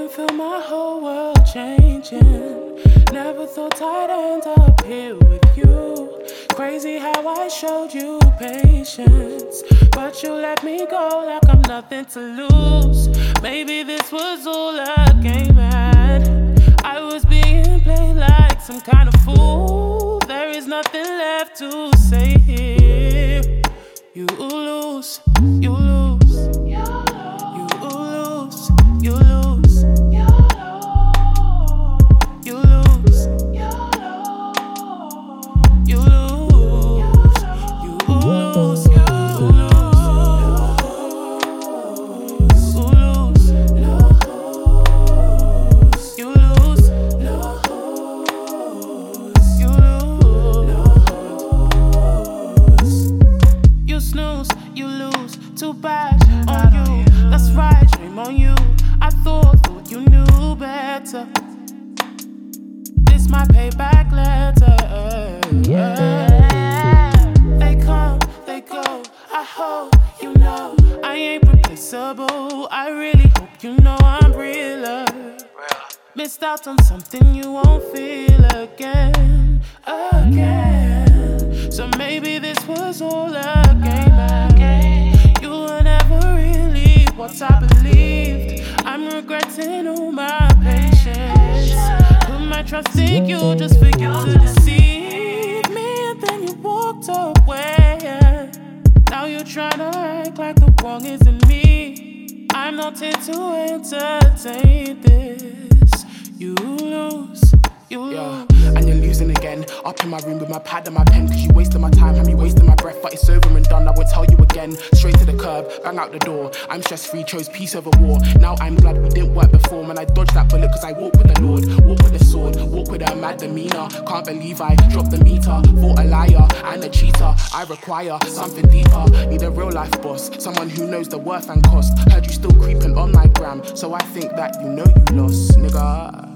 can feel my whole world changing. Never thought I'd end up here with you. Crazy how I showed you patience, but you let me go like I'm nothing to lose. Maybe this was all a game and I was being played like some kind of fool. There is nothing left to say here. You lose, you lose, you lose, you lose, you lose, you lose, you lose, you lose. Too bad on you, that's right, shame on you. I thought you knew better. This my payback letter. Yeah. They come, they go. I hope you know I ain't replaceable. I really hope you know I'm realer. Missed out on something you won't feel again. So maybe this was all a game. You were never really what I believed. I'm regretting all my patience. Put my trust in you just for you to deceive me, and then you walked away. Now you're trying to act like the wrong is in me. I'm not here to entertain this. You lose, you lose. And you're losing again. Up in my room with my pad and my pen, cause you wasted my time, had me wasting my breath, but it's over and done, I won't tell you again. Straight to the curb, bang out the door. I'm stress-free, chose peace over war. Now I'm glad we didn't work before. Man, I dodged that bullet cause I walk with the Lord. Walk with the sword, walk with a mad demeanor. Can't believe I dropped the meter. Thought a liar and a cheater. I require something deeper. Need a real life boss, someone who knows the worth and cost. Heard you still creeping on my gram, so I think that you know you lost, nigga.